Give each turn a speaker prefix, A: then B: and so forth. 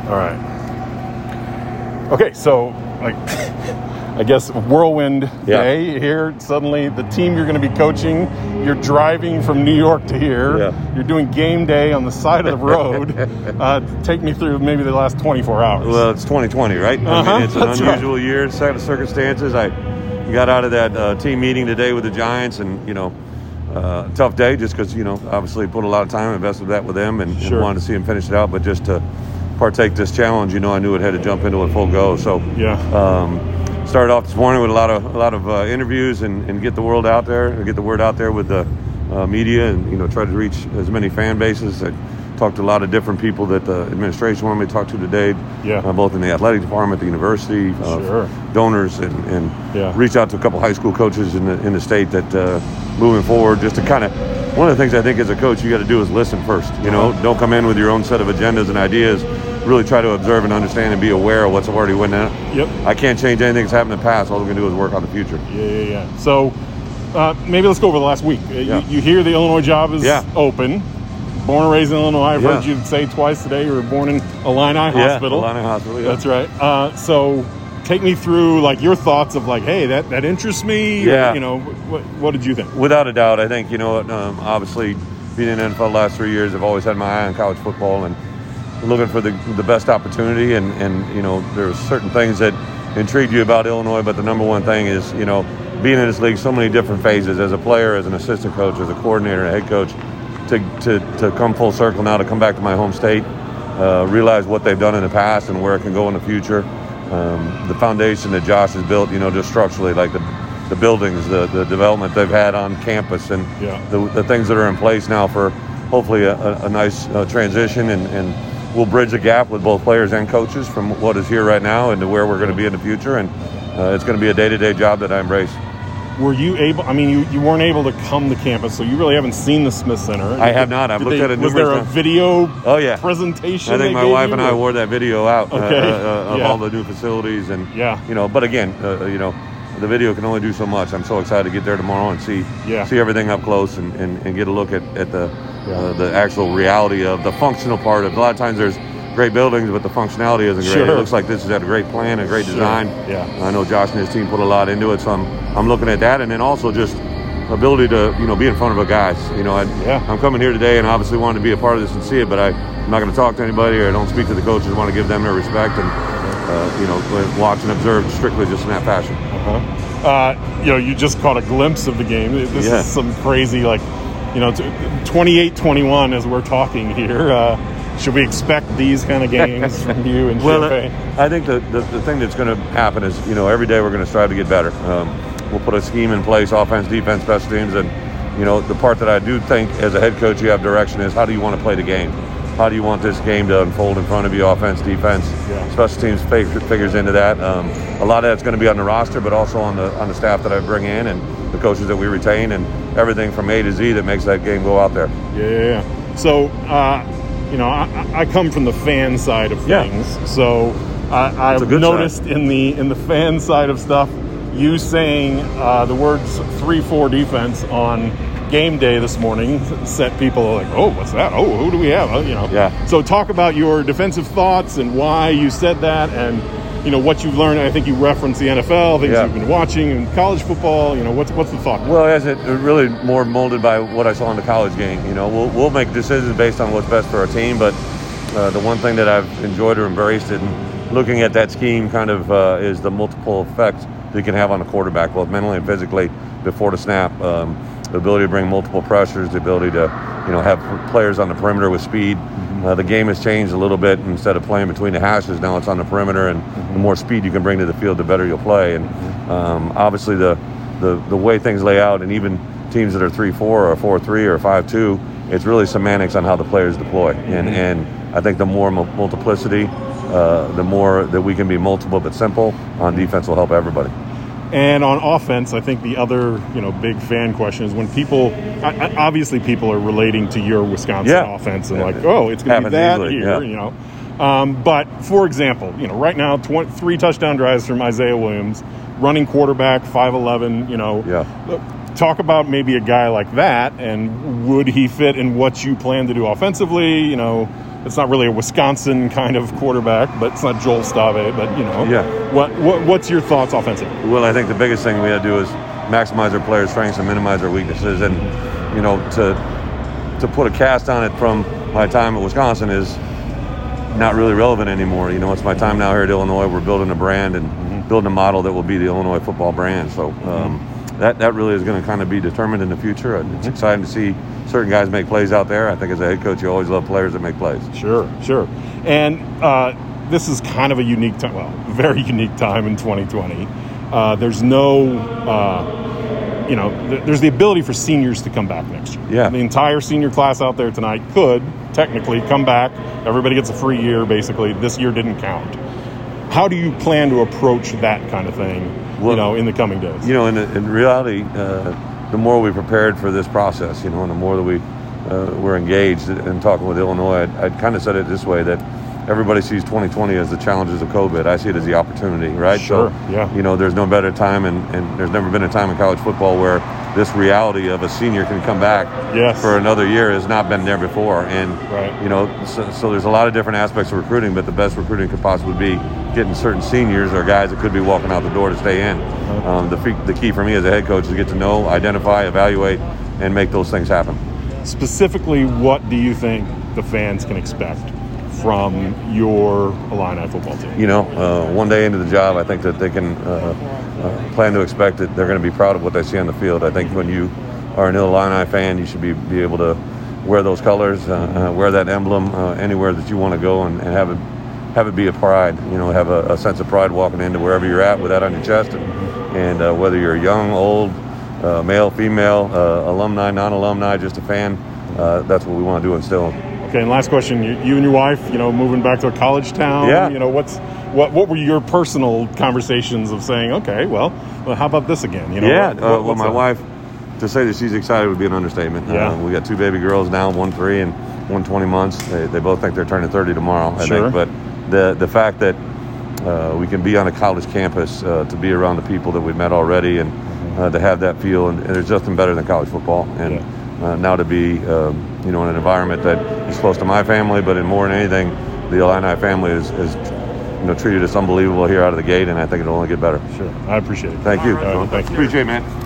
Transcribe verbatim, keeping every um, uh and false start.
A: All right. Okay, so like, I guess whirlwind
B: yeah.
A: day here. Suddenly, the team you're going to be coaching, you're driving from New York to here.
B: Yeah.
A: You're doing game day on the side of the road. uh, take me through maybe the last twenty-four hours.
B: Well, it's twenty twenty, right?
A: Uh-huh,
B: I mean, it's an unusual
A: right.
B: year, set of circumstances. I got out of that uh, team meeting today with the Giants, and you know, uh, tough day just because you know, obviously put a lot of time invested that with them, and,
A: sure.
B: and wanted to see them finish it out, but just to partake this challenge, you know, I knew it had to jump into it full go. So
A: yeah.
B: Um, started off this morning with a lot of a lot of uh, interviews and, and get the word out there, get the word out there with the uh, media, and you know, try to reach as many fan bases. I talked to a lot of different people that the administration wanted me to talk to today,
A: yeah.
B: uh, both in the athletic department, the university, uh,
A: sure.
B: donors, and, and
A: yeah.
B: reached out to a couple high school coaches in the in the state that uh, moving forward, just to kind of, one of the things I think as a coach you got to do is listen first. You know,
A: uh-huh.
B: don't come in with your own set of agendas and ideas. Really try to observe and understand and be aware of what's already went out.
A: Yep.
B: I can't change anything that's happened in the past. All we're going to do is work on the future.
A: Yeah, yeah, yeah. So uh, maybe let's go over the last week.
B: Yeah.
A: You, you hear the Illinois job is
B: yeah.
A: open. Born and raised in Illinois. I've
B: yeah.
A: heard you say twice today you were born in Illini Hospital.
B: Yeah, Illini Hospital, yeah.
A: That's right. Uh, so take me through like your thoughts of like, hey, that, that interests me.
B: Yeah.
A: Or, you know, what, what did you think?
B: Without a doubt, I think, you know, um, obviously being in the N F L the last three years, I've always had my eye on college football and looking for the the best opportunity, and, and you know, there's certain things that intrigue you about Illinois, but the number one thing is, you know, being in this league, so many different phases as a player, as an assistant coach, as a coordinator, a head coach, to, to, to come full circle now, to come back to my home state, uh, realize what they've done in the past and where it can go in the future. Um, the foundation that Josh has built, you know, just structurally, like the the buildings, the, the development they've had on campus, and
A: yeah.
B: the, the things that are in place now for hopefully a, a, a nice uh, transition, and, and we'll bridge the gap with both players and coaches from what is here right now into where we're going to be in the future, and uh, it's going to be a day-to-day job that I embrace.
A: Were you able, I mean, you, you weren't able to come to campus, so you really haven't seen the Smith Center.
B: I have not. I've
A: Did
B: looked
A: they,
B: at it
A: was
B: numerous
A: there a
B: times.
A: video
B: oh, yeah.
A: presentation
B: I think
A: they
B: my
A: gave
B: wife
A: you,
B: and I
A: or?
B: wore that video out
A: okay.
B: uh, uh, of
A: yeah.
B: all the new facilities, and
A: yeah.
B: you know, but again, uh, you know, the video can only do so much. I'm so excited to get there tomorrow and see
A: yeah.
B: see everything up close, and, and, and get a look at, at the
A: yeah.
B: uh, the actual reality of the functional part of. A lot of times there's great buildings, but the functionality isn't great.
A: Sure.
B: It looks like this has had a great plan, a great
A: sure.
B: design.
A: Yeah.
B: I know Josh and his team put a lot into it, so I'm I'm looking at that, and then also just ability to, you know, be in front of a guys. You know, I,
A: yeah.
B: I'm coming here today and obviously wanted to be a part of this and see it, but I, I'm not going to talk to anybody, or I don't speak to the coaches. I want to give them their respect, and uh, you know, watch and observe strictly just in that fashion.
A: Uh-huh. Uh, you know, you just caught a glimpse of the game. This
B: yeah.
A: is some crazy, like, you know, twenty-eight twenty-one as we're talking here. Uh, should we expect these kind of games from you and
B: well,
A: Champaign?
B: I think the, the, the thing that's going to happen is, you know, every day we're going to strive to get better. Um, we'll put a scheme in place, offense, defense, special teams, and, you know, the part that I do think as a head coach you have direction is, how do you want to play the game? How do you want this game to unfold in front of you? Offense, defense,
A: yeah.
B: special teams figures into that. Um, a lot of that's going to be on the roster, but also on the on the staff that I bring in and the coaches that we retain, and everything from A to Z that makes that game go out there.
A: Yeah, yeah, yeah. So, uh, you know, I, I come from the fan side of things,
B: yeah.
A: so I, I've noticed
B: side.
A: in the in the fan side of stuff, you saying uh, the words three four defense on game day this morning set people like, oh, what's that? Oh, who do we have? Oh, you know.
B: Yeah.
A: So talk about your defensive thoughts and why you said that, and you know what you've learned. I think you referenced the N F L, things
B: yeah.
A: you've been watching in college football. You know, what's what's the thought?
B: Well, as it really more molded by what I saw in the college game. You know, we'll we'll make decisions based on what's best for our team, but uh, the one thing that I've enjoyed or embraced in looking at that scheme kind of uh, is the multiple effects that you can have on a quarterback, both mentally and physically, before the snap. Um, the ability to bring multiple pressures, the ability to, you know, have players on the perimeter with speed. Mm-hmm. Uh, the game has changed a little bit. Instead of playing between the hashes, now it's on the perimeter, and mm-hmm. the more speed you can bring to the field, the better you'll play. And um, obviously the, the the way things lay out, and even teams that are three four or four three or five two, it's really semantics on how the players deploy. Mm-hmm. And and I think the more mu- multiplicity, uh, the more that we can be multiple but simple on defense will help everybody.
A: And on offense, I think the other, you know, big fan question is when people, obviously people are relating to your Wisconsin
B: yeah.
A: offense and
B: yeah.
A: like, oh, it's going to be that
B: easily.
A: here,
B: yeah.
A: you know. Um, but, for example, you know, right now, tw- three touchdown drives from Isaiah Williams, running quarterback, five eleven, you know.
B: Yeah.
A: Talk about maybe a guy like that, and would he fit in what you plan to do offensively, you know. it's not really a Wisconsin kind of quarterback, but it's not Joel Stave. But you know,
B: yeah.
A: What, what what's your thoughts offensively?
B: Well, I think the biggest thing we got to do is maximize our players' strengths and minimize our weaknesses. And you know, to to put a cast on it from my time at Wisconsin is not really relevant anymore. You know, it's my time now here at Illinois. We're building a brand and mm-hmm. building a model that will be the Illinois football brand. So um, mm-hmm. that that really is going to kind of be determined in the future. It's mm-hmm. exciting to see certain guys make plays out there. I think as a head coach, you always love players that make plays.
A: Sure, sure. And uh, this is kind of a unique time, well, very unique time in twenty twenty. Uh, there's no, uh, you know, th- there's the ability for seniors to come back next year.
B: Yeah.
A: The entire senior class out there tonight could technically come back. Everybody gets a free year, basically. This year didn't count. How do you plan to approach that kind of thing, well, you know, in the coming days?
B: You know, in, in reality, uh, the more we prepared for this process, you know, and the more that we uh, were engaged in talking with Illinois, I'd, I'd kind of said it this way, that everybody sees twenty twenty as the challenges of COVID. I see it as the opportunity, right?
A: Sure,
B: so,
A: yeah.
B: You know, there's no better time, and, and there's never been a time in college football where this reality of a senior can come back
A: yes.
B: for another year has not been there before. And,
A: right.
B: you know, so, so there's a lot of different aspects of recruiting, but the best recruiting could possibly be getting certain seniors or guys that could be walking out the door to stay in. Uh-huh. Um, the, the key for me as a head coach is to get to know, identify, evaluate, and make those things happen.
A: Specifically, what do you think the fans can expect from your Illini football team?
B: You know, uh, one day into the job, I think that they can uh, uh, plan to expect that they're going to be proud of what they see on the field. I think when you are an Illini fan, you should be, be able to wear those colors, uh, uh, wear that emblem uh, anywhere that you want to go, and, and have it have it be a pride. You know, have a, a sense of pride walking into wherever you're at with that on your chest, and, and uh, whether you're young, old, uh, male, female, uh, alumni, non-alumni, just a fan. Uh, that's what we want to do instill.
A: Okay, and last question: you, you and your wife, you know, moving back to a college town.
B: Yeah.
A: You know, what's what? What were your personal conversations of saying, okay, well, well how about this again? You know,
B: yeah.
A: what,
B: uh,
A: what,
B: well, my
A: that?
B: wife, to say that she's excited would be an understatement.
A: Yeah.
B: Uh, we got two baby girls now, one three and one twenty months. They, they both think they're turning thirty tomorrow. I
A: sure.
B: think, but the the fact that uh, we can be on a college campus, uh, to be around the people that we've met already, and uh, to have that feel, and, and there's nothing better than college football. And
A: yeah.
B: Uh, now to be, um, you know, in an environment that is close to my family, but in more than anything, the Illini family is, is, you know, treated us unbelievable here out of the gate, and I think it'll only get better.
A: Sure, I appreciate it.
B: Thank you.
A: Uh, thank you.
B: Appreciate it, man.